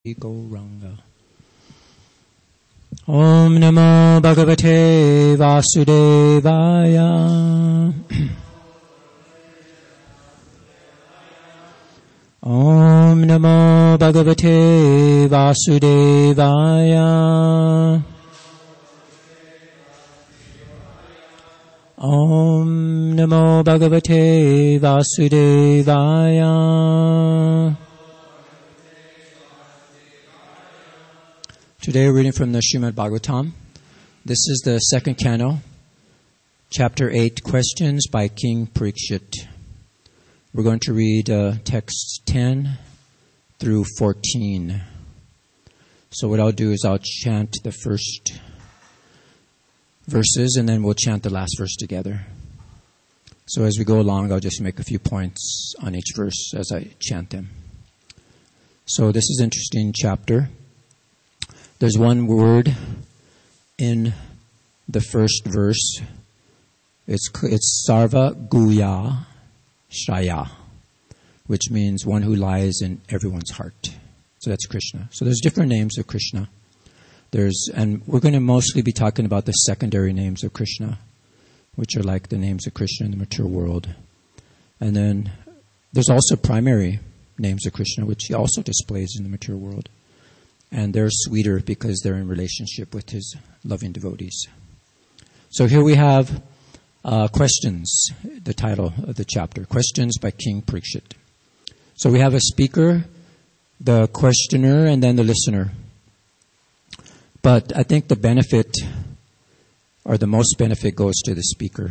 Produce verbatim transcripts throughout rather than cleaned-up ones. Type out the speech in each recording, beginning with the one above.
Gauranga. Om Namo Bhagavate Vasudevaya. Om Namo Bhagavate Vasudevaya. Om Namo Bhagavate Vasudevaya. Today we're reading from the Srimad Bhagavatam. This is the second canto, chapter eight, questions by King Parikshit. We're going to read uh, texts ten through fourteen. So what I'll do is I'll chant the first verses and then we'll chant the last verse together. So as we go along, I'll just make a few points on each verse as I chant them. So this is an interesting chapter. There's one word in the first verse. It's it's Sarva Guya Shaya, which means one who lies in everyone's heart. So that's Krishna. So there's different names of Krishna. There's and we're going to mostly be talking about the secondary names of Krishna, which are like the names of Krishna in the mature world. And then there's also primary names of Krishna, which he also displays in the mature world. And they're sweeter because they're in relationship with his loving devotees. So here we have uh, questions, the title of the chapter, Questions by King Parikshit. So we have a speaker, the questioner, and then the listener. But I think the benefit, or the most benefit, goes to the speaker.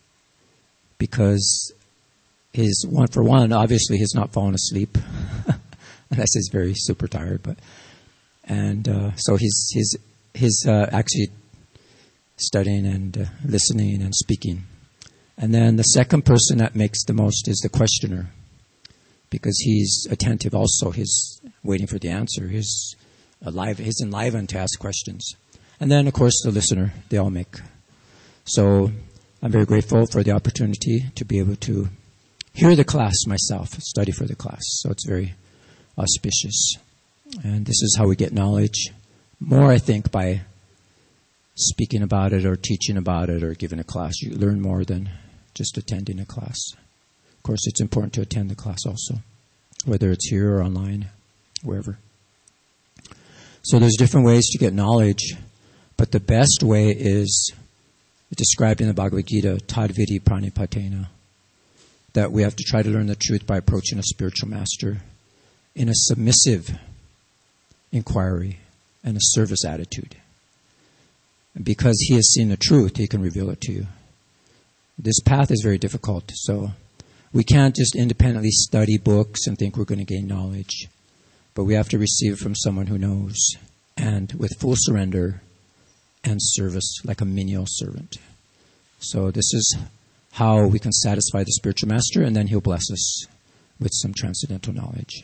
Because his, one for one, obviously he's not fallen asleep. Unless he's very super tired, but... And uh, so he's he's he's uh, actually studying and uh, listening and speaking. And then the second person that makes the most is the questioner, because he's attentive also. He's waiting for the answer. He's alive. He's enlivened to ask questions. And then, of course, the listener. They all make. So I'm very grateful for the opportunity to be able to hear the class myself, study for the class. So it's very auspicious. And this is how we get knowledge more, I think, by speaking about it or teaching about it or giving a class. You learn more than just attending a class. Of course, it's important to attend the class also, whether it's here or online, wherever. So there's different ways to get knowledge, but the best way is described in the Bhagavad Gita, Tadvidi Pranipatena, that we have to try to learn the truth by approaching a spiritual master in a submissive inquiry and a service attitude. And because he has seen the truth, he can reveal it to you. This path is very difficult, so we can't just independently study books and think we're going to gain knowledge, but we have to receive it from someone who knows, and with full surrender and service, like a menial servant. So this is how we can satisfy the spiritual master, and then he'll bless us with some transcendental knowledge.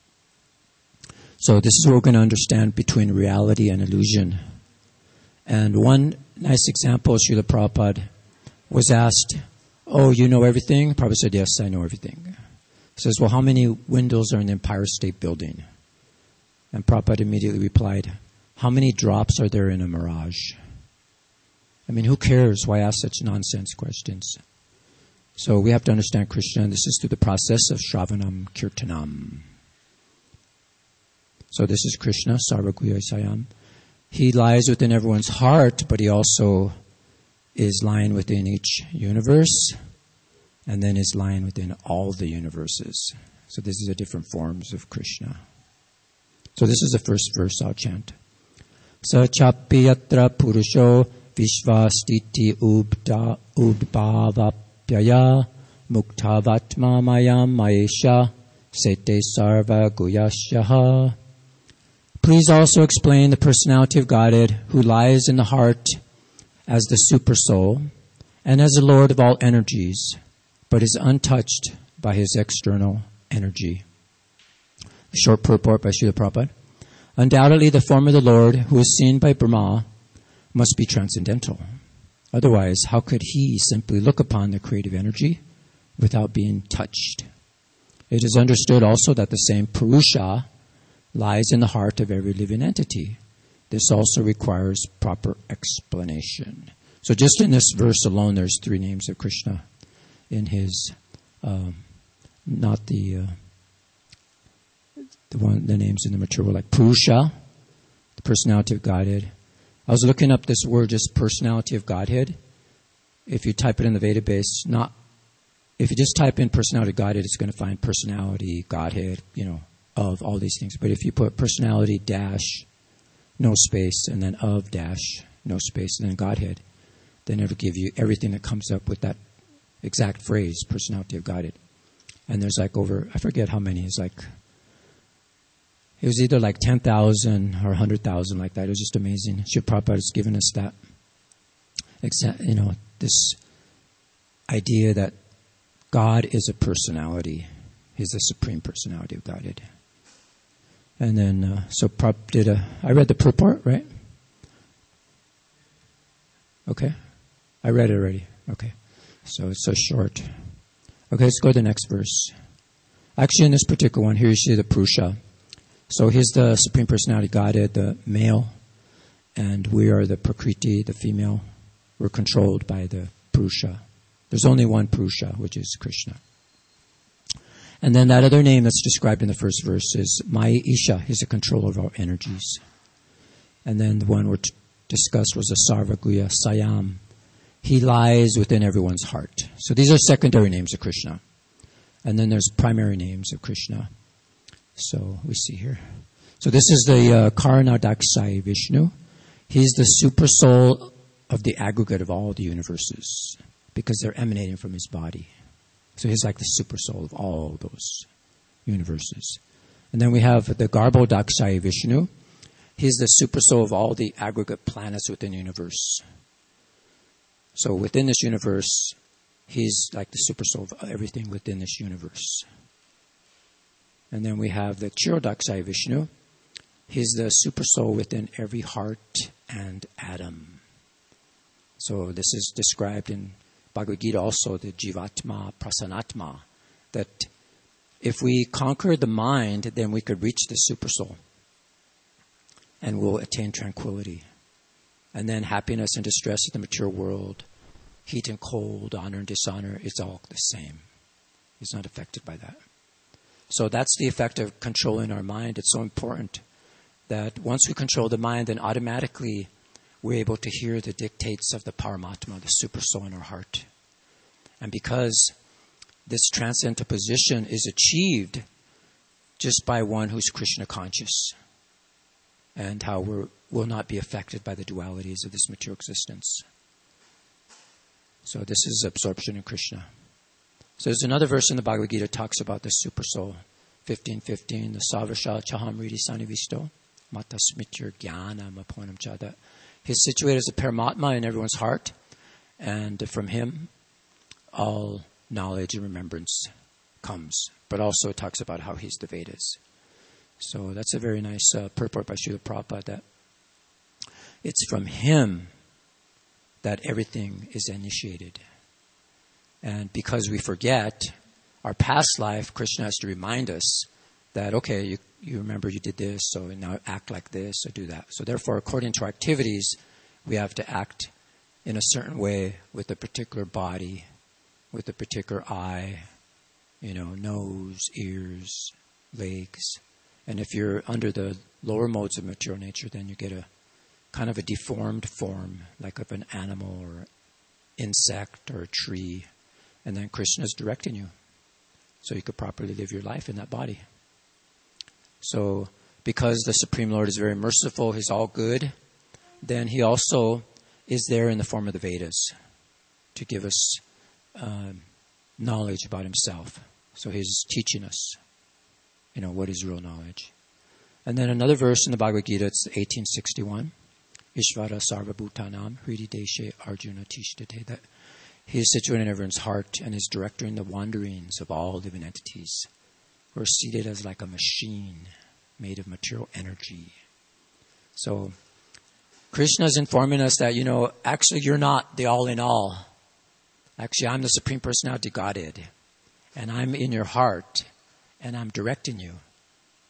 So this is what we're going to understand between reality and illusion. And one nice example, Srila Prabhupada was asked, oh, you know everything? Prabhupada said, yes, I know everything. He says, well, how many windows are in the Empire State Building? And Prabhupada immediately replied, how many drops are there in a mirage? I mean, who cares? Why ask such nonsense questions? So we have to understand Krishna, and this is through the process of Shravanam Kirtanam. So this is Krishna, Sarva Guya Sayam. He lies within everyone's heart, but he also is lying within each universe, and then is lying within all the universes. So this is the different forms of Krishna. So this is the first verse I'll chant. Sa chapi yatra purusho vishvastiti ubda udbhavapyaya muktavatma mayam maesha sete sarva guyasyaha. Please also explain the personality of Godhead who lies in the heart as the super soul and as the Lord of all energies, but is untouched by his external energy. A short purport by Srila Prabhupada. Undoubtedly, the form of the Lord who is seen by Brahma must be transcendental. Otherwise, how could he simply look upon the creative energy without being touched? It is understood also that the same Purusha lies in the heart of every living entity. This also requires proper explanation. So just in this verse alone, there's three names of Krishna in his, um, not the uh, the one the names in the mature world, like Purusha, the personality of Godhead. I was looking up this word, just personality of Godhead. If you type it in the database, not if you just type in personality of Godhead, it's going to find personality, Godhead, you know, of all these things. But if you put personality dash no space and then of dash no space and then Godhead, then it'll give you everything that comes up with that exact phrase, personality of Godhead. And there's like over, I forget how many, it's like, it was either like ten thousand or one hundred thousand like that. It was just amazing. Srila Prabhupada has given us that, exa- you know, this idea that God is a personality. He's the supreme personality of Godhead. And then, uh, so Prabhupada did a, I read the purport, right? Okay. I read it already. Okay. So it's so short. Okay, let's go to the next verse. Actually, in this particular one, here you see the Purusha. So here's the Supreme Personality Godhead, the male, and we are the Prakriti, the female. We're controlled by the Purusha. There's only one Purusha, which is Krishna. And then that other name that's described in the first verse is Maya Isha. He's the controller of our energies. And then the one we're t- discussed was the Sarvaguya Sayam. He lies within everyone's heart. So these are secondary names of Krishna. And then there's primary names of Krishna. So we see here. So this is the uh, Karnadaksai Vishnu. He's the super soul of the aggregate of all the universes because they're emanating from his body. So he's like the super soul of all those universes. And then we have the Garbhodaksai Vishnu. He's the super soul of all the aggregate planets within the universe. So within this universe, he's like the super soul of everything within this universe. And then we have the Kshirodaksai Vishnu. He's the super soul within every heart and atom. So this is described in Bhagavad Gita also, the Jivatma Prasanatma, that if we conquer the mind, then we could reach the super soul and we'll attain tranquility. And then happiness and distress of the mature world, heat and cold, honor and dishonor, it's all the same. It's not affected by that. So that's the effect of controlling our mind. It's so important that once we control the mind, then automatically we're able to hear the dictates of the Paramatma, the super soul in our heart. And because this transcendental position is achieved just by one who's Krishna conscious, and how we will not be affected by the dualities of this material existence. So this is absorption in Krishna. So there's another verse in the Bhagavad Gita that talks about the super soul. fifteen fifteen, the Savasha Chahamriti Sanivisto, Mata Smityur Jnana Maponam Chada. He's situated as a Paramatma in everyone's heart, and from him all knowledge and remembrance comes. But also it talks about how he's the Vedas. So that's a very nice uh, purport by Srila Prabhupada, that it's from him that everything is initiated. And because we forget our past life, Krishna has to remind us that, okay, you, you remember you did this, so now act like this or do that. So therefore, according to our activities, we have to act in a certain way with a particular body, with a particular eye, you know, nose, ears, legs. And if you're under the lower modes of material nature, then you get a kind of a deformed form, like of an animal or insect or a tree. And then Krishna is directing you so you could properly live your life in that body. So because the Supreme Lord is very merciful, he's all good, then he also is there in the form of the Vedas to give us uh, knowledge about himself. So he's teaching us, you know, what is real knowledge. And then another verse in the Bhagavad Gita, it's eighteen sixty-one. Ishvara Sarvabhutanam Hridi Deshe Arjuna Tishtate. That he is situated in everyone's heart and is directing the wanderings of all living entities. We're seated as like a machine made of material energy. So Krishna is informing us that, you know, actually you're not the all in all. Actually, I'm the Supreme Personality Godhead. And I'm in your heart. And I'm directing you.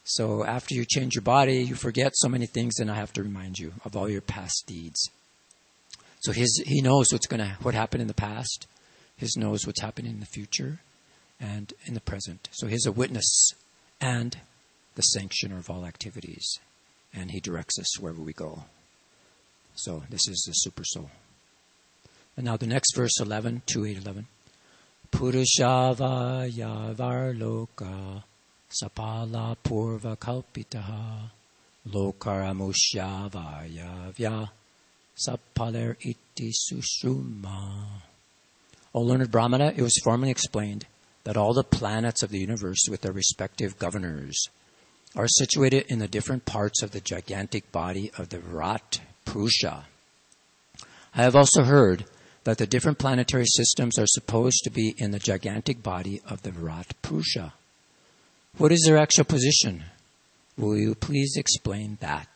So after you change your body, you forget so many things, and I have to remind you of all your past deeds. So his, he knows what's going to what happened in the past. He knows what's happening in the future and in the present. So he's a witness and the sanctioner of all activities. And he directs us wherever we go. So this is the super soul. And now the next verse, eleven, two eight eleven. Purushava yavarloka sapala purva kalpitaha lokaramushava yavya sapaler iti sushruma. O learned Brahmana, it was formerly explained that all the planets of the universe with their respective governors are situated in the different parts of the gigantic body of the Virat Purusha. I have also heard that the different planetary systems are supposed to be in the gigantic body of the Virat Purusha. What is their actual position? Will you please explain that?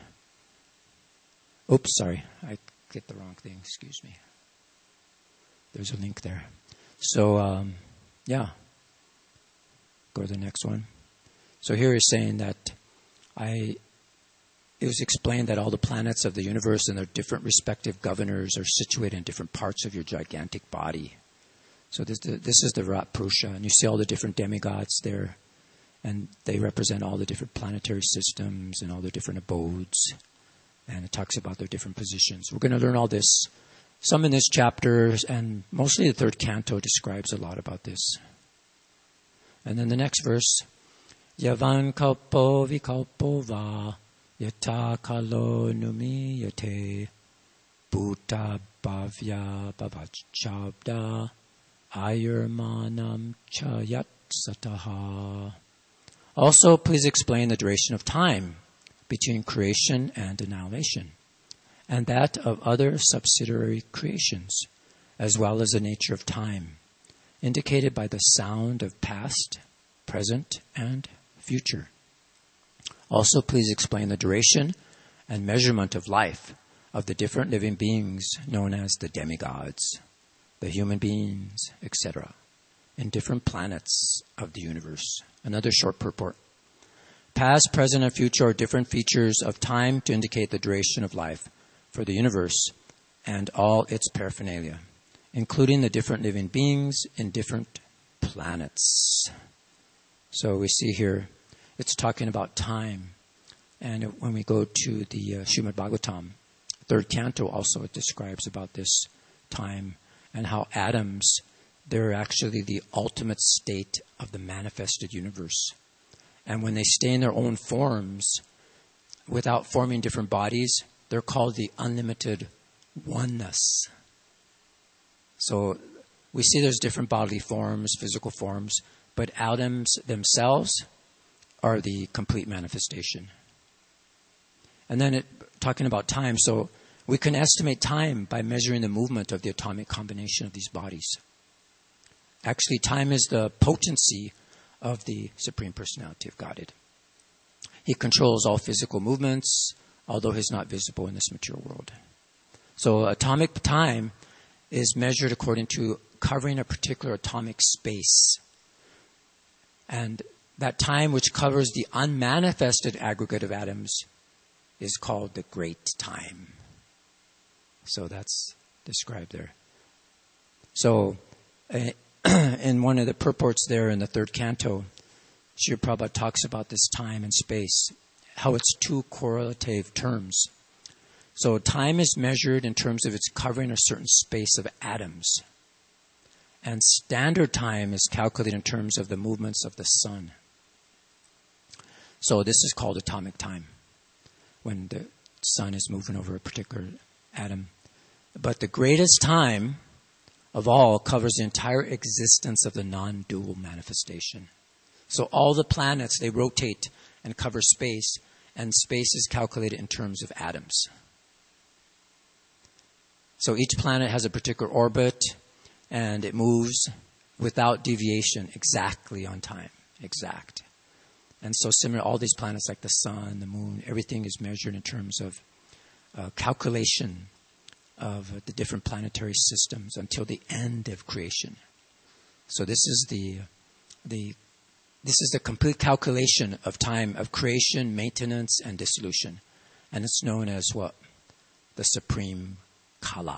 Oops, sorry. I get the wrong thing. Excuse me. There's a link there. So, um, yeah. Go to the next one. So here he's saying that I... It was explained that all the planets of the universe and their different respective governors are situated in different parts of your gigantic body. So this, this is the Virat Purusha, and you see all the different demigods there, and they represent all the different planetary systems and all the different abodes, and it talks about their different positions. We're going to learn all this, some in this chapter, and mostly the third canto describes a lot about this. And then the next verse, Yavan kalpo vikalpo va Yata kalo numi yate Bhuta bhavya bhavachabda ayurmanam chayat sataha. Also, please explain the duration of time between creation and annihilation, and that of other subsidiary creations, as well as the nature of time, indicated by the sound of past, present, and future. Also, please explain the duration and measurement of life of the different living beings known as the demigods, the human beings, et cetera, in different planets of the universe. Another short purport. Past, present, and future are different features of time to indicate the duration of life for the universe and all its paraphernalia, including the different living beings in different planets. So we see here, it's talking about time. And when we go to the uh, Srimad Bhagavatam, third canto also, it describes about this time and how atoms, they're actually the ultimate state of the manifested universe. And when they stay in their own forms, without forming different bodies, they're called the unlimited oneness. So we see there's different bodily forms, physical forms, but atoms themselves are the complete manifestation. And then it, talking about time, so we can estimate time by measuring the movement of the atomic combination of these bodies. Actually, time is the potency of the Supreme Personality of Godhead. He controls all physical movements, although he's not visible in this material world. So atomic time is measured according to covering a particular atomic space. And that time which covers the unmanifested aggregate of atoms is called the great time. So that's described there. So uh, in one of the purports there in the third canto, Srila Prabhupada talks about this time and space, how it's two correlative terms. So time is measured in terms of its covering a certain space of atoms. And standard time is calculated in terms of the movements of the sun. So this is called atomic time, when the sun is moving over a particular atom. But the greatest time of all covers the entire existence of the non-dual manifestation. So all the planets, they rotate and cover space, and space is calculated in terms of atoms. So each planet has a particular orbit, and it moves without deviation exactly on time, exact. And so similar, all these planets like the sun, the moon, everything is measured in terms of uh, calculation of uh, the different planetary systems until the end of creation. So this is the the this is the complete calculation of time, of creation, maintenance, and dissolution. And it's known as what? The supreme Kala.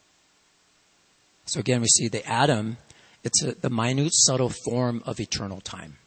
So again, we see the atom, it's a, the minute, subtle form of eternal time.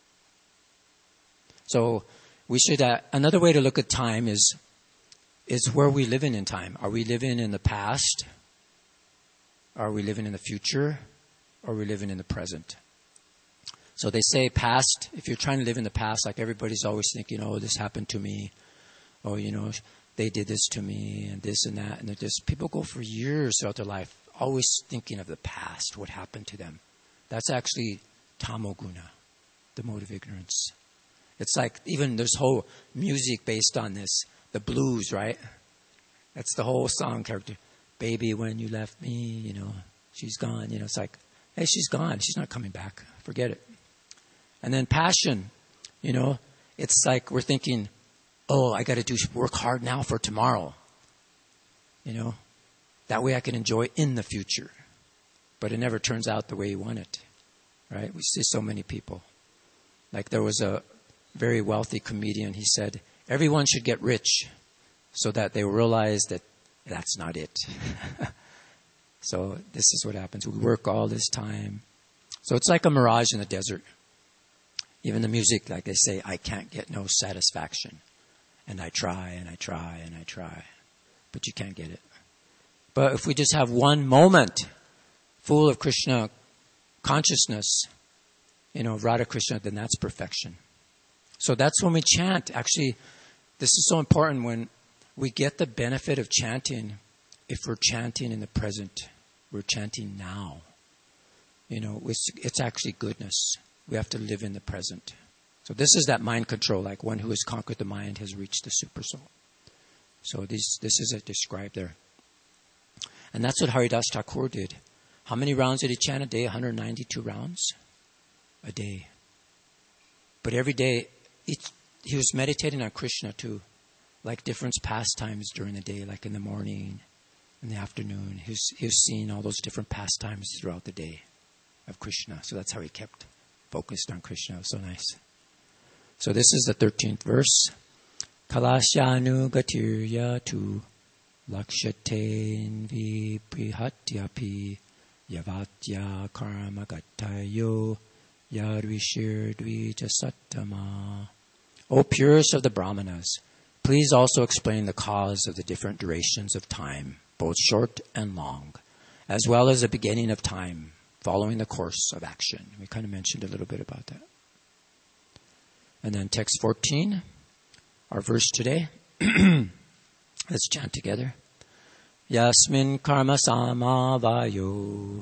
So we should, uh, another way to look at time is, is where we living in time. Are we living in the past? Are we living in the future? Or are we living in the present? So they say past, if you're trying to live in the past, like everybody's always thinking, oh, this happened to me. Oh, you know, they did this to me and this and that. And they're just, people go for years throughout their life always thinking of the past, what happened to them. That's actually tamoguna, the mode of ignorance. It's like, even there's whole music based on this. The blues, right? That's the whole song character. Baby, when you left me, you know, she's gone. You know, it's like, hey, she's gone. She's not coming back. Forget it. And then passion, you know, it's like we're thinking, oh, I got to do work hard now for tomorrow. You know, that way I can enjoy in the future. But it never turns out the way you want it, right? We see so many people. Like there was a very wealthy comedian. He said, everyone should get rich so that they realize that that's not it. So this is what happens. We work all this time. So it's like a mirage in the desert. Even the music, like they say, I can't get no satisfaction. And I try and I try and I try. But you can't get it. But if we just have one moment full of Krishna consciousness, you know, Radha Krishna, then that's perfection. So that's when we chant. Actually, this is so important when we get the benefit of chanting. If we're chanting in the present, we're chanting now. You know, it's, it's actually goodness. We have to live in the present. So this is that mind control, like one who has conquered the mind has reached the super soul. So this, this is it described there. And that's what Haridas Thakur did. How many rounds did he chant a day? one hundred ninety-two rounds a day. But every day, each, he was meditating on Krishna too. Like different pastimes during the day, like in the morning, in the afternoon. He was, he was seeing all those different pastimes throughout the day of Krishna. So that's how he kept focused on Krishna. It was so nice. So this is the thirteenth verse. Kalashanu gatirya tu lakshaten viprihatyapi yavatya karma gatayo yarvishir dvija sattama. O purest of the Brahmanas, please also explain the cause of the different durations of time, both short and long, as well as the beginning of time, following the course of action. We kind of mentioned a little bit about that. And then text fourteen, our verse today. Let's chant together. Yasmin karma samavayo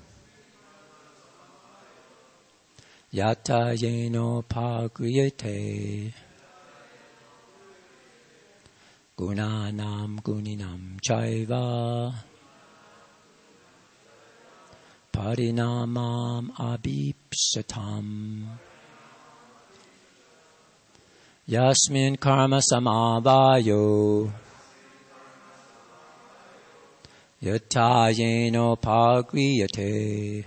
yata yeno pagriyate gunanam guninam chaiva parinamam abhipsatam. Yasmin karma samavayo yata yeno pagriyate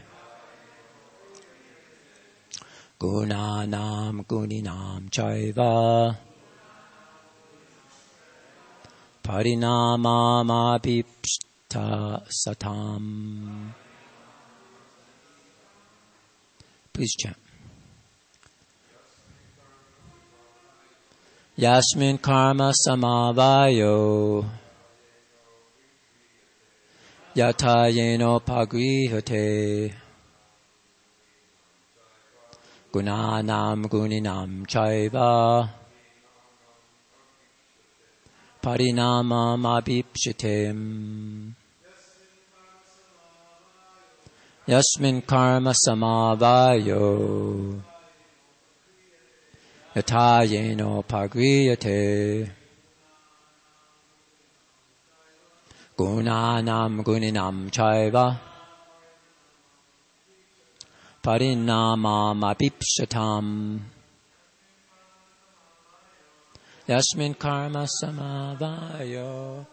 gunanam guninam chaiva parinamam abhipsta satam. Please chant. Yasmin karma samavayo yata yeno pagrihate gunanam guninam chaiva parinamam abhipshitem. Yasmin karma samavayo yata yeno pagriyate gunanam guninam chaiva parinamam abhipsatam. Yasmin karma samavayo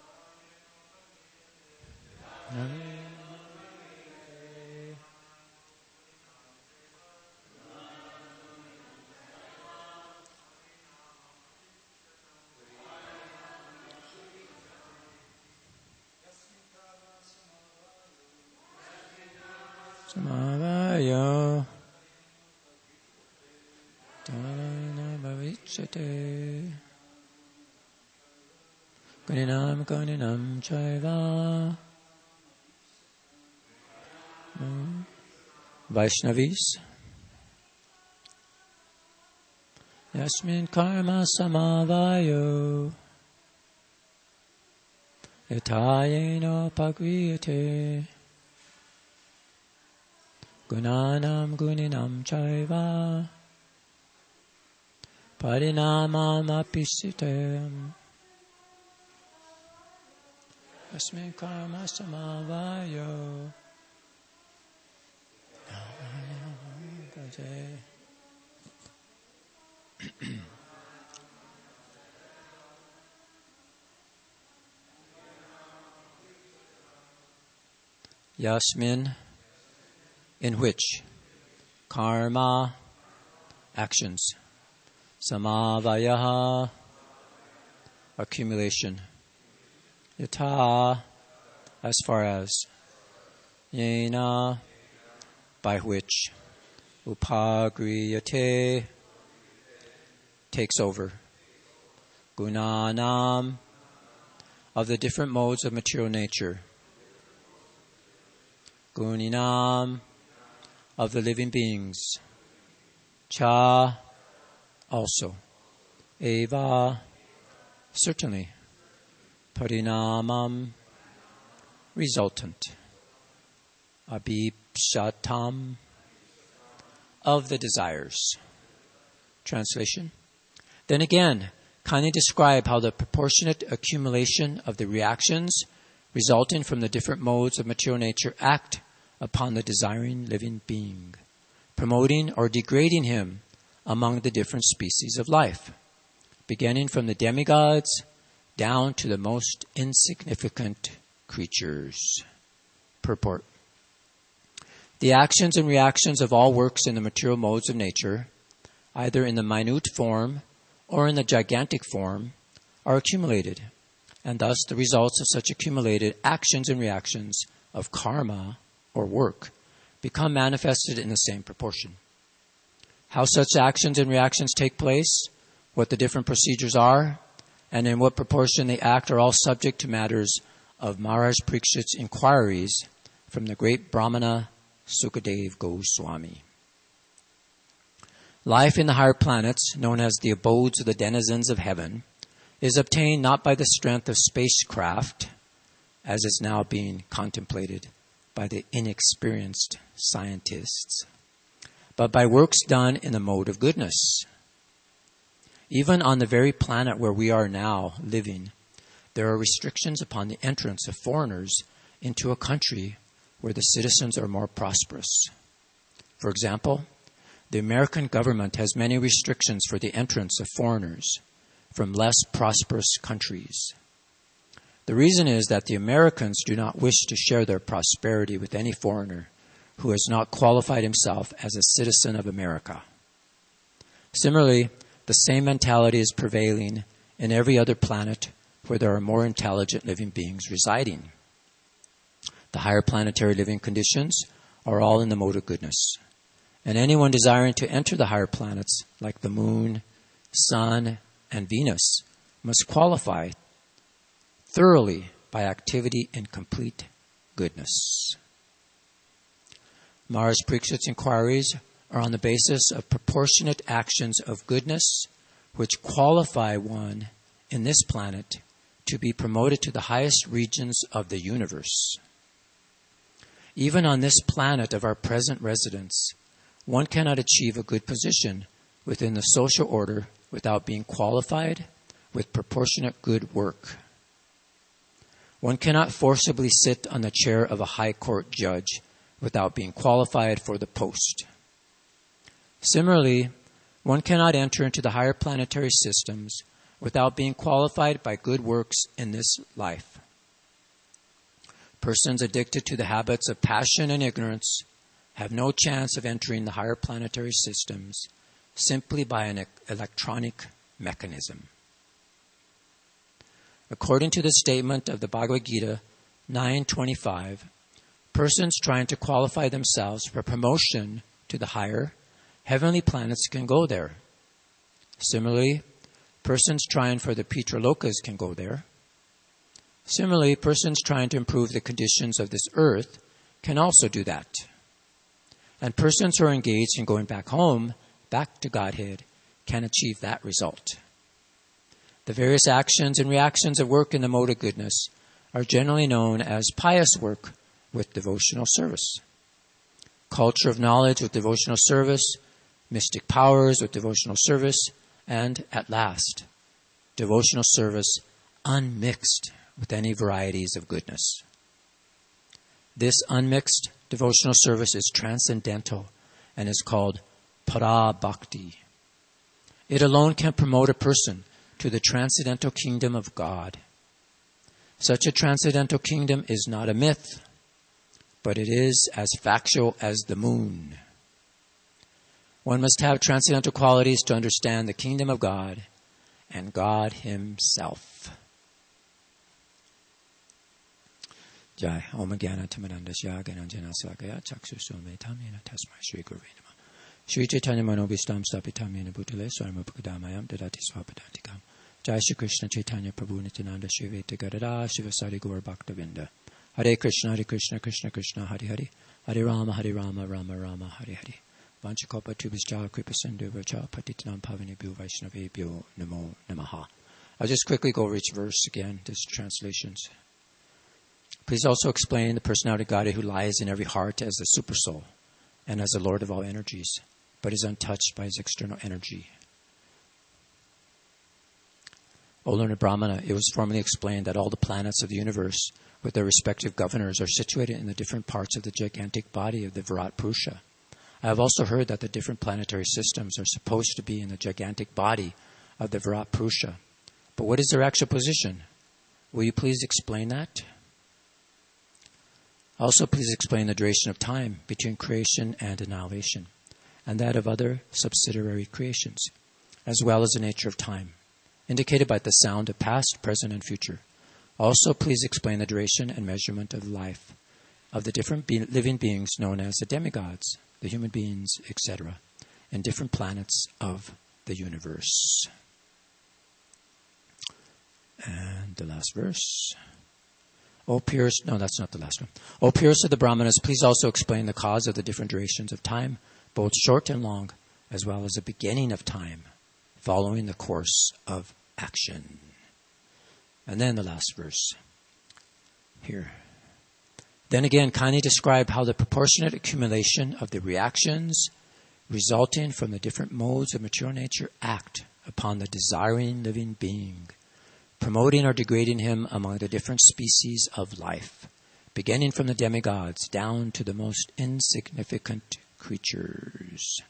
samavayo dana bhavichate guninam guninam chaiva Vaishnavis Yasmin karma samavayo yatayena pagriyate gunanam guninam chaiva parinamam apisitem Yasmin karma samavayo Yasmin, in which karma, actions, samavayaha, accumulation, yata, as far as, yena, by which, upagriyate, takes over, gunanam, of the different modes of material nature, guninam, of the living beings, cha, also, eva, certainly, parinamam, resultant, abhipshatam, of the desires. Translation. Then again, kindly describe how the proportionate accumulation of the reactions resulting from the different modes of material nature act upon the desiring living being, promoting or degrading him among the different species of life, beginning from the demigods down to the most insignificant creatures. Purport. The actions and reactions of all works in the material modes of nature, either in the minute form or in the gigantic form, are accumulated, and thus the results of such accumulated actions and reactions of karma, or work, become manifested in the same proportion. How such actions and reactions take place, what the different procedures are, and in what proportion they act are all subject to matters of Maharaj Parikshit's inquiries from the great Brahmana Sukadev Goswami. Life in the higher planets, known as the abodes of the denizens of heaven, is obtained not by the strength of spacecraft, as is now being contemplated by the inexperienced scientists, but by works done in the mode of goodness. Even on the very planet where we are now living, there are restrictions upon the entrance of foreigners into a country where the citizens are more prosperous. For example, the American government has many restrictions for the entrance of foreigners from less prosperous countries. The reason is that the Americans do not wish to share their prosperity with any foreigner who has not qualified himself as a citizen of America. Similarly, the same mentality is prevailing in every other planet where there are more intelligent living beings residing. The higher planetary living conditions are all in the mode of goodness. And anyone desiring to enter the higher planets, like the moon, sun, and Venus, must qualify thoroughly by activity in complete goodness. Maharaj Parikshit's inquiries are on the basis of proportionate actions of goodness which qualify one in this planet to be promoted to the highest regions of the universe. Even on this planet of our present residence, one cannot achieve a good position within the social order without being qualified with proportionate good work. One cannot forcibly sit on the chair of a high court judge without being qualified for the post. Similarly, one cannot enter into the higher planetary systems without being qualified by good works in this life. Persons addicted to the habits of passion and ignorance have no chance of entering the higher planetary systems simply by an electronic mechanism. According to the statement of the Bhagavad Gita nine twenty-five, Persons trying to qualify themselves for promotion to the higher heavenly planets can go there. Similarly, persons trying for the Pitralokas can go there. Similarly, persons trying to improve the conditions of this earth can also do that. And persons who are engaged in going back home, back to Godhead, can achieve that result. The various actions and reactions of work in the mode of goodness are generally known as pious work with devotional service, culture of knowledge with devotional service, mystic powers with devotional service, and, at last, devotional service unmixed with any varieties of goodness. This unmixed devotional service is transcendental and is called para bhakti. It alone can promote a person to the transcendental kingdom of God. Such a transcendental kingdom is not a myth, but it is as factual as the moon. One must have transcendental qualities to understand the kingdom of God and God Himself. Jai Om Jnana Tamanandasya Gyananjana Salakaya Chaksusome Tamena Tasmai Shri Gurave Namah. Shri Chaitanya Manobhistam Stapitamena Bhutale Swarma Bhukadamayam Dadati Swapadantikam. Jai Shri Krishna Chaitanya Prabhu Nityananda Shri Veta Gadada Shivasari Gaur Bhaktavinda. Hare Krishna Hare Krishna Krishna Krishna Hare Hare Hare Rama Hare Rama Rama Rama Hare Hare. Vanchakopa Tubhisja Kripa Sindhu Vacha Patitanam Pavanibhyo Vaishnavebhyo Namo Namaha. I'll just quickly go over each verse again, just translations. Please also explain the personality of God who lies in every heart as the supersoul and as the Lord of all energies, but is untouched by his external energy. O learned Brahmana, it was formerly explained that all the planets of the universe with their respective governors are situated in the different parts of the gigantic body of the Virat Purusha. I have also heard that the different planetary systems are supposed to be in the gigantic body of the Virat Purusha. But what is their actual position? Will you please explain that? Also, please explain the duration of time between creation and annihilation, and that of other subsidiary creations, as well as the nature of time, indicated by the sound of past, present, and future. Also, please explain the duration and measurement of life of the different be- living beings known as the demigods, the human beings, et cetera, and different planets of the universe. And the last verse. O purest, no, that's not the last one. O purest of the Brahmanas, please also explain the cause of the different durations of time, both short and long, as well as the beginning of time, following the course of action. And then the last verse. Here. Then again, kindly describe how the proportionate accumulation of the reactions resulting from the different modes of material nature act upon the desiring living being, promoting or degrading him among the different species of life, beginning from the demigods down to the most insignificant creatures.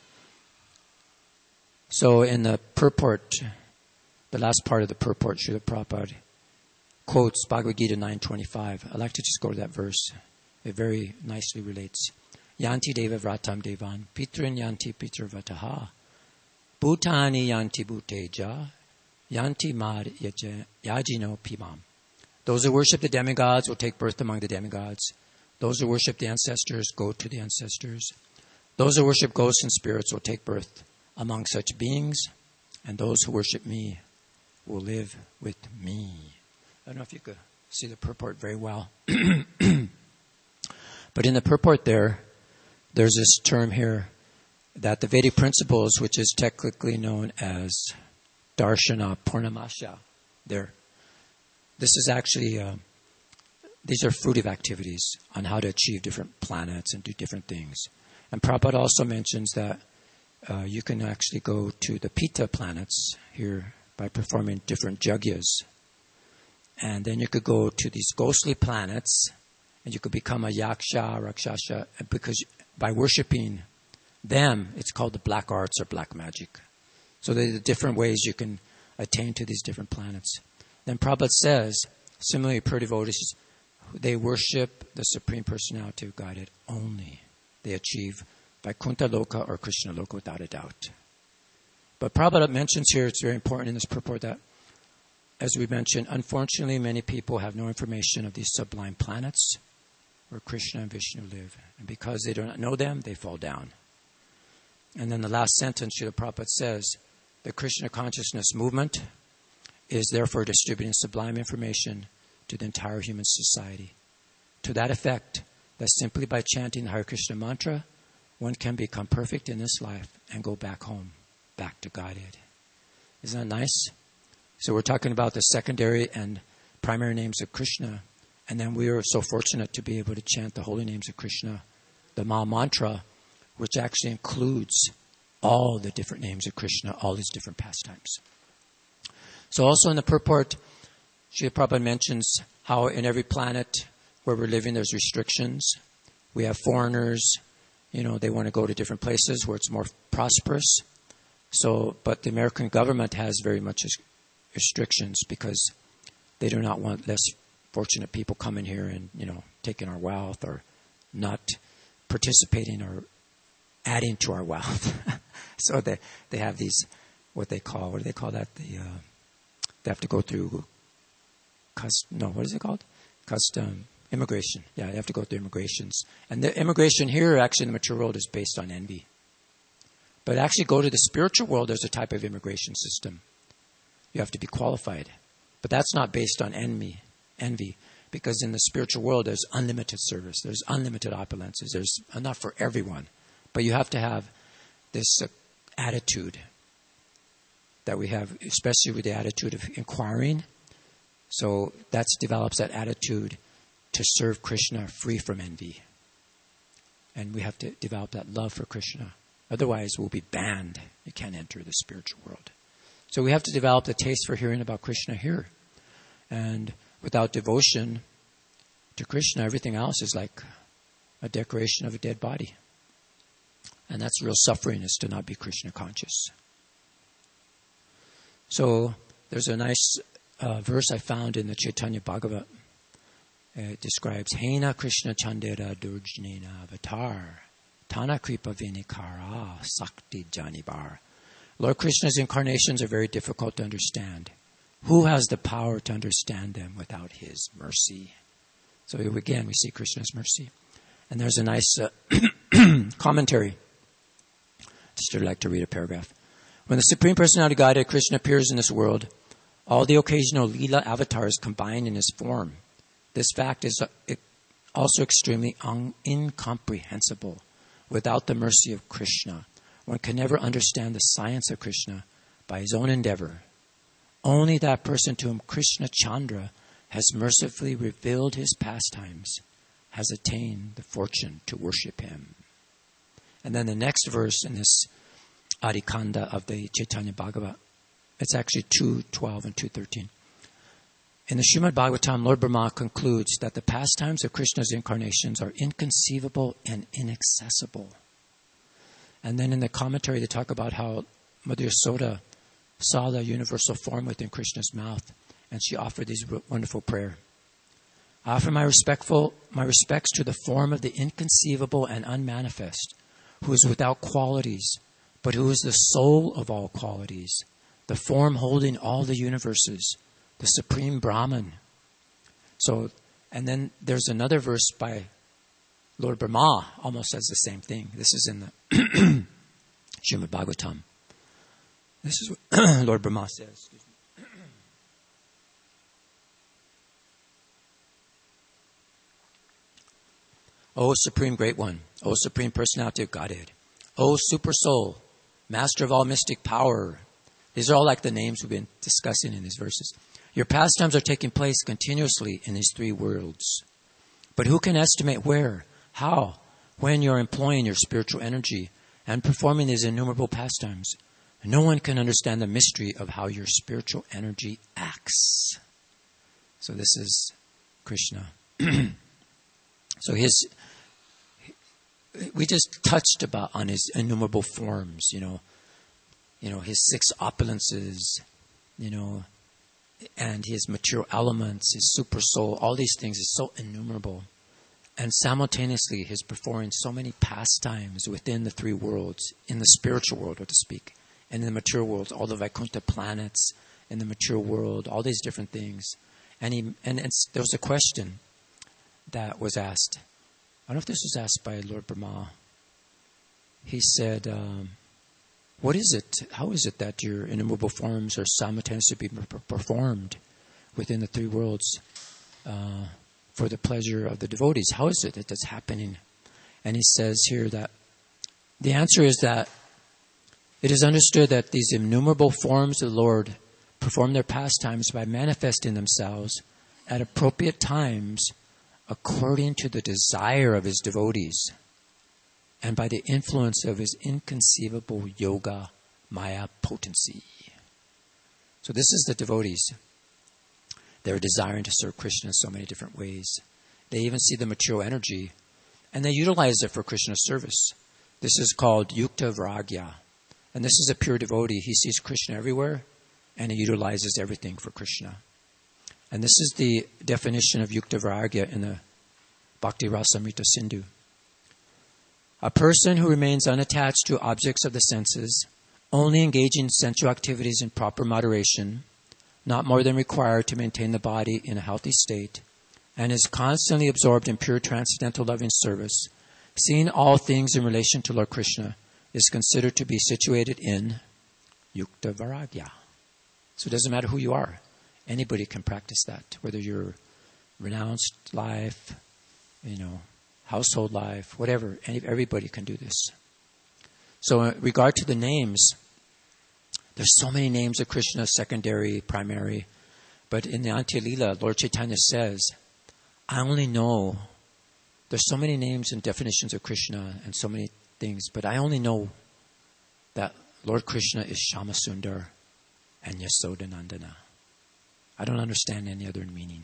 So in the purport, the last part of the purport, Srila Prabhupada quotes Bhagavad Gita nine twenty-five. I'd like to just go to that verse. It very nicely relates. Yanti deva vratam devan, pitrin yanti pitra vrataha, bhutani yanti bhuteja, yanti mad yajino pimam. Those who worship the demigods will take birth among the demigods. Those who worship the ancestors go to the ancestors. Those who worship ghosts and spirits will take birth among such beings. And those who worship me will live with me. I don't know if you could see the purport very well. But in the purport there, there's this term here that the Vedic principles, which is technically known as Darshana Purnamasya, there. This is actually, uh, these are fruitive activities on how to achieve different planets and do different things. And Prabhupada also mentions that uh, you can actually go to the Pitta planets here by performing different yagyas. And then you could go to these ghostly planets, and you could become a yaksha, rakshasa, because by worshiping them, it's called the black arts or black magic. So there are the different ways you can attain to these different planets. Then Prabhupada says, similarly, pure devotees, they worship the Supreme Personality of Godhead only. They achieve Vaikuntha Loka or Krishna Loka without a doubt. But Prabhupada mentions here, it's very important in this purport that, as we mentioned, unfortunately, many people have no information of these sublime planets. where Krishna and Vishnu live. And because they do not know them, they fall down. And then the last sentence, Srila Prabhupada says, the Krishna consciousness movement is therefore distributing sublime information to the entire human society. To that effect, that simply by chanting the Hare Krishna mantra, one can become perfect in this life and go back home, back to Godhead. Isn't that nice? So we're talking about the secondary and primary names of Krishna. And then we are so fortunate to be able to chant the holy names of Krishna, the Maha Mantra, which actually includes all the different names of Krishna, all his different pastimes. So also in the purport, Srila Prabhupada mentions how in every planet where we're living there's restrictions. We have foreigners, you know, they want to go to different places where it's more prosperous. So, but the American government has very much restrictions because they do not want less fortunate people coming here and, you know, taking our wealth or not participating or adding to our wealth. So they they have these, what they call, what do they call that? The uh, they have to go through, cust, no, what is it called? Custom, immigration. Yeah, they have to go through immigrations. And the immigration here, actually in the mature world, is based on envy. But actually go to the spiritual world, there's a type of immigration system. You have to be qualified. But that's not based on envy, envy. Because in the spiritual world, there's unlimited service. There's unlimited opulences. There's enough for everyone. But you have to have this uh, attitude that we have, especially with the attitude of inquiring. So that develops that attitude to serve Krishna free from envy. And we have to develop that love for Krishna. Otherwise, we'll be banned. You can't enter the spiritual world. So we have to develop the taste for hearing about Krishna here. And without devotion to Krishna, everything else is like a decoration of a dead body. And that's real suffering, is to not be Krishna conscious. So there's a nice uh, verse I found in the Chaitanya Bhagavat. It describes Hena Krishna Chandera Durjnena Avatar Tana Kripa Vinikara Sakti Janibar. Lord Krishna's incarnations are very difficult to understand. Who has the power to understand them without his mercy? So again, we see Krishna's mercy. And there's a nice uh, commentary. Just would like to read a paragraph. When the Supreme Personality of Godhead, Krishna, appears in this world, all the occasional Leela avatars combine in his form. This fact is also extremely un- incomprehensible. Without the mercy of Krishna, one can never understand the science of Krishna by his own endeavor. Only that person to whom Krishna Chandra has mercifully revealed his pastimes has attained the fortune to worship him. And then the next verse in this Adikanda of the Chaitanya Bhagavat, it's actually two twelve and two thirteen. In the Srimad Bhagavatam, Lord Brahma concludes that the pastimes of Krishna's incarnations are inconceivable and inaccessible. And then in the commentary, they talk about how Mother Yasoda saw the universal form within Krishna's mouth, and she offered this wonderful prayer. I offer my respectful, my respects to the form of the inconceivable and unmanifest, who is without qualities, but who is the soul of all qualities, the form holding all the universes, the supreme Brahman. So, and then there's another verse by Lord Brahma, almost says the same thing. This is in the Srimad Bhagavatam. This is what Lord Brahma says. Excuse me. O Supreme Great One, O Supreme Personality of Godhead, O Super Soul, Master of all mystic power. These are all like the names we've been discussing in these verses. Your pastimes are taking place continuously in these three worlds. But who can estimate where, how, when you're employing your spiritual energy and performing these innumerable pastimes? No one can understand the mystery of how your spiritual energy acts. So this is Krishna. So his, we just touched about on his innumerable forms, you know, you know, his six opulences, you know, and his material elements, his super soul, all these things is so innumerable. And simultaneously, he's performing so many pastimes within the three worlds, in the spiritual world, so to speak, and in the material world, all the Vaikuntha planets, in the material world, all these different things. And he, and it's, there was a question that was asked. I don't know if this was asked by Lord Brahma. He said, um, what is it, how is it that your innumerable forms are simultaneously being performed within the three worlds uh, for the pleasure of the devotees? How is it that that's happening? And he says here that the answer is that it is understood that these innumerable forms of the Lord perform their pastimes by manifesting themselves at appropriate times according to the desire of his devotees and by the influence of his inconceivable yoga maya potency. So this is the devotees. They're desiring to serve Krishna in so many different ways. They even see the material energy and they utilize it for Krishna's service. This is called yukta viragya. And this is a pure devotee. He sees Krishna everywhere and he utilizes everything for Krishna. And this is the definition of yukta viragya in the Bhakti Rasamrita Sindhu. A person who remains unattached to objects of the senses, only engaging in sensual activities in proper moderation, not more than required to maintain the body in a healthy state, and is constantly absorbed in pure transcendental loving service, seeing all things in relation to Lord Krishna, is considered to be situated in yukta viragya. So it doesn't matter who you are. Anybody can practice that, whether you're renounced life, you know, household life, whatever. Any, everybody can do this. So in regard to the names, there's so many names of Krishna, secondary, primary. But in the Antya Lila, Lord Chaitanya says, I only know, there's so many names and definitions of Krishna and so many things, but I only know that Lord Krishna is Shyamasundar and Yasodanandana. I don't understand any other meaning.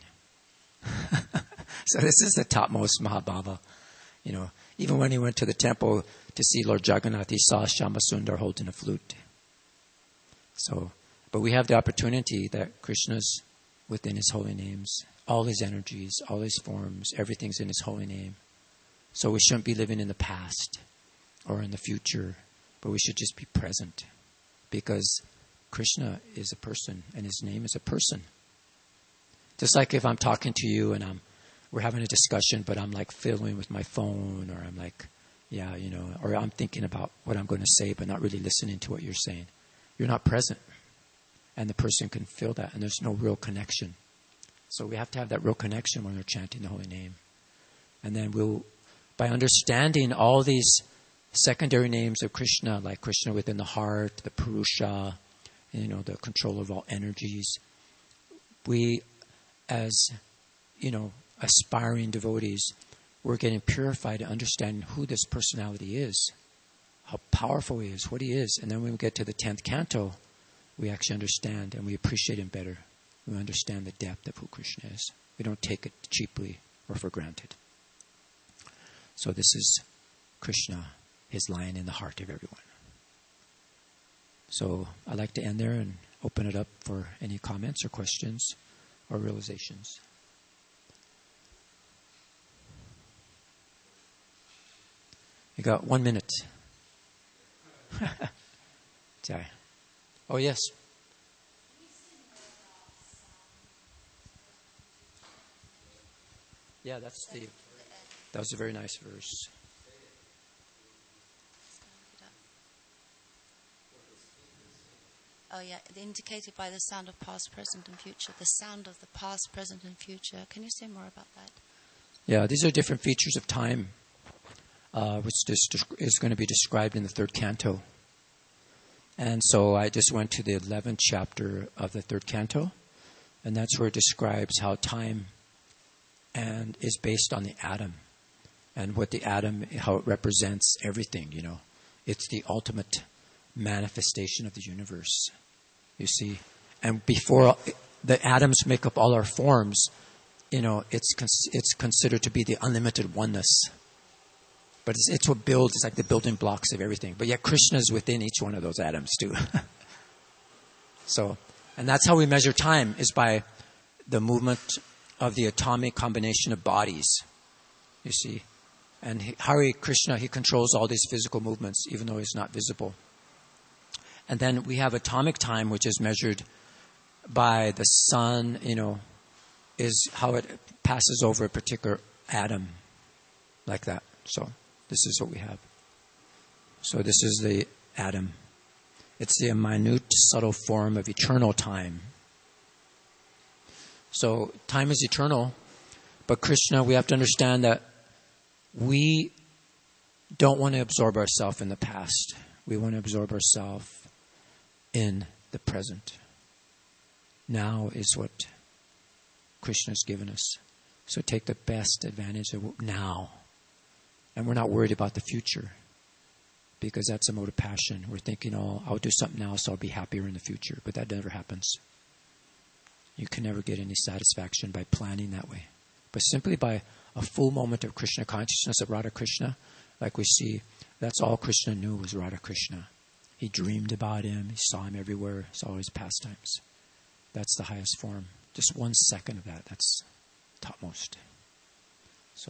So this is the topmost Mahabhava. You know, even when he went to the temple to see Lord Jagannath, he saw Shyamasundar holding a flute. So, but we have the opportunity that Krishna's within his holy names, all his energies, all his forms, everything's in his holy name. So we shouldn't be living in the past or in the future, but we should just be present because Krishna is a person and his name is a person. Just like if I'm talking to you and I'm we're having a discussion, but I'm like fiddling with my phone, or I'm like, yeah, you know, or I'm thinking about what I'm going to say, but not really listening to what you're saying. You're not present. And the person can feel that, and there's no real connection. So we have to have that real connection when we're chanting the holy name. And then we'll, by understanding all these secondary names of Krishna, like Krishna within the heart, the Purusha, you know, the control of all energies, we, as, you know, aspiring devotees, we're getting purified to understand who this personality is, how powerful he is, what he is. And then when we get to the tenth canto, we actually understand and we appreciate him better. We understand the depth of who Krishna is. We don't take it cheaply or for granted. So this is Krishna, his lying in the heart of everyone. So I'd like to end there and open it up for any comments or questions or realizations. You got one minute. Sorry. Oh, yes. Yeah, that's the, that was a very nice verse. Oh, yeah, indicated by the sound of past, present, and future. The sound of the past, present, and future. Can you say more about that? Yeah, these are different features of time, uh, which is, is going to be described in the third canto. And so I just went to the eleventh chapter of the third canto, and that's where it describes how time and is based on the atom, and what the atom, how it represents everything, you know. It's the ultimate manifestation of the universe, you see. And before the atoms make up all our forms, you know, it's it's considered to be the unlimited oneness. But it's, it's what builds, it's like the building blocks of everything. But yet Krishna is within each one of those atoms too. So, and that's how we measure time, is by the movement of the atomic combination of bodies, you see. And he, Hare Krishna, he controls all these physical movements, even though he's not visible. And then we have atomic time, which is measured by the sun, you know, is how it passes over a particular atom. like that. So this is what we have. So this is the atom. It's the minute, subtle form of eternal time. So time is eternal, but Krishna, we have to understand that we don't want to absorb ourselves in the past. We want to absorb ourselves in the present. Now is what Krishna has given us. So take the best advantage of now. And we're not worried about the future, because that's a mode of passion. We're thinking, oh, I'll do something now so I'll be happier in the future. But that never happens. You can never get any satisfaction by planning that way. But simply by a full moment of Krishna consciousness of Radha Krishna, like we see, that's all Krishna knew was Radha Krishna. He dreamed about him. He saw him everywhere. Saw his pastimes. That's the highest form. Just one second of that. That's topmost. So...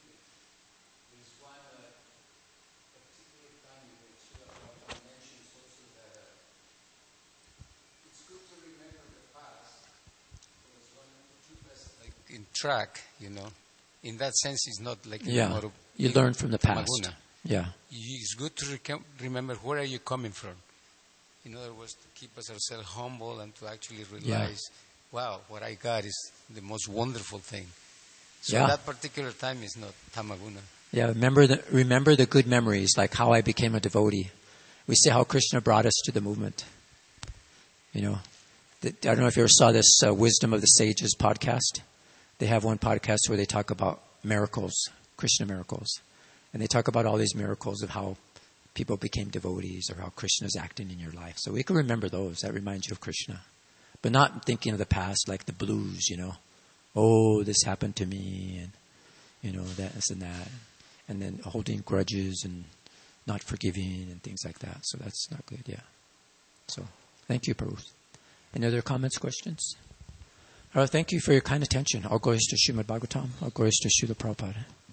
in track, you know. In that sense, it's not like yeah. Moru, You learn from the past. Tamaguna. Yeah. It's good to rec- remember where are you coming from. In other words, to keep us ourselves humble and to actually realize, yeah. wow, what I got is the most wonderful thing. So yeah. that particular time is not Tamaguna. Yeah, remember the remember the good memories, like how I became a devotee. We see how Krishna brought us to the movement. You know, the, I don't know if you ever saw this uh, Wisdom of the Sages podcast. They have one podcast where they talk about miracles, Krishna miracles. And they talk about all these miracles of how people became devotees or how Krishna is acting in your life. So we can remember those. That reminds you of Krishna. But not thinking of the past like the blues, you know. Oh, this happened to me, and, you know, this and that. And then holding grudges and not forgiving and things like that. So that's not good, yeah. So thank you, Paruth. Any other comments, questions? Uh, thank you for your kind attention. All glories to Srimad Bhagavatam. All glories to Srila Prabhupada.